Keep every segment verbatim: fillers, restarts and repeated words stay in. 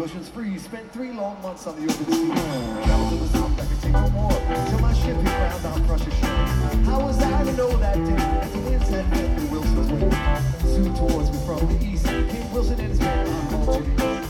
ocean's free. Spent three long months on the open sea. Traveled to the south, I could take no more. Till my ship hit ground on Prussia's shore. How was I to know that day? As the winds had met the Wilson's way. Soon towards me from the east came Wilson and his men on Portuguese.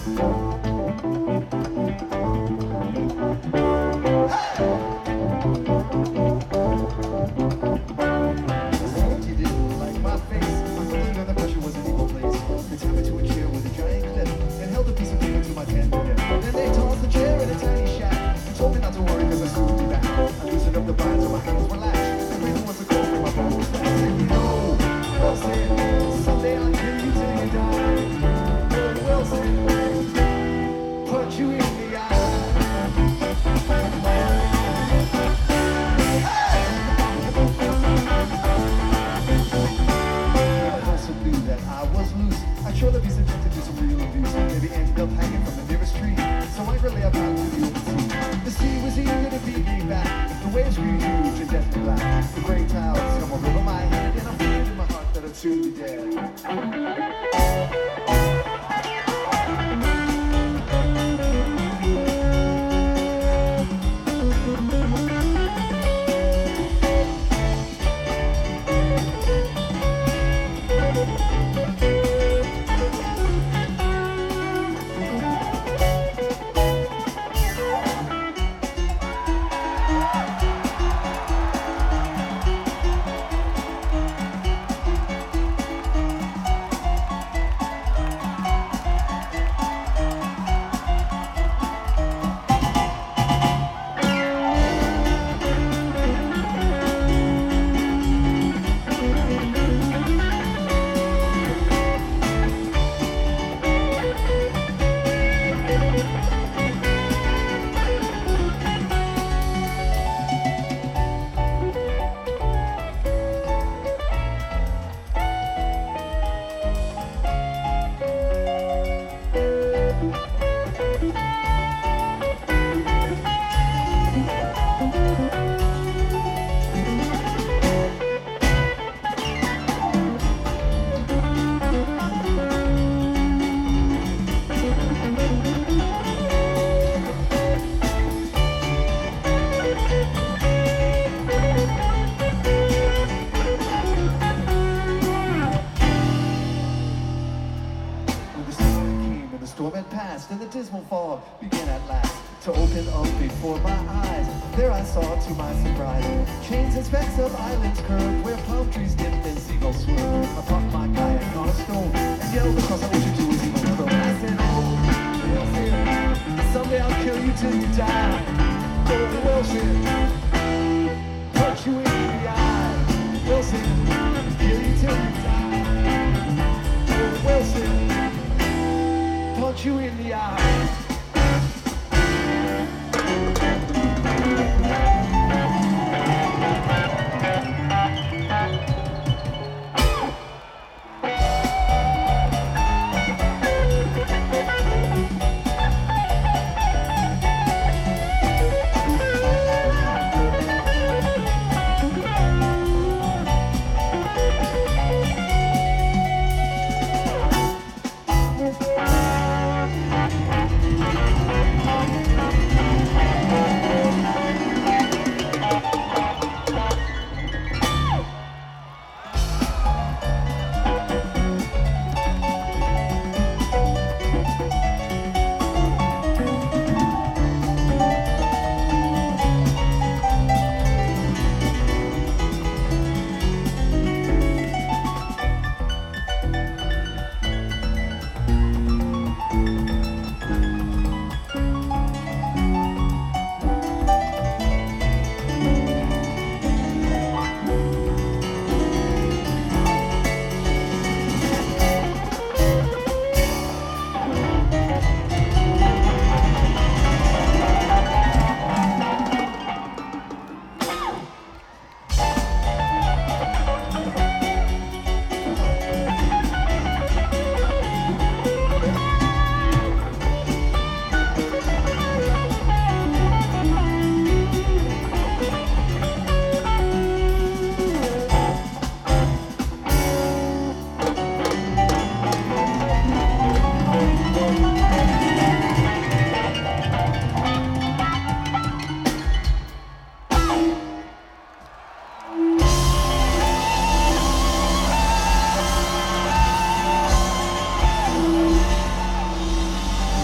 And the dismal fog began at last to open up before my eyes. There I saw, to my surprise, chains and specks of islands curved where palm trees dipped and seagulls swerved. I parked my kayak on a stone and yelled across the ocean to a seagull crow. I said, oh, Wilson, someday I'll kill you till you die. Oh, Wilson, punch you in the eye. Wilson, kill you till you die. Oh, Wilson, punch you in the eye.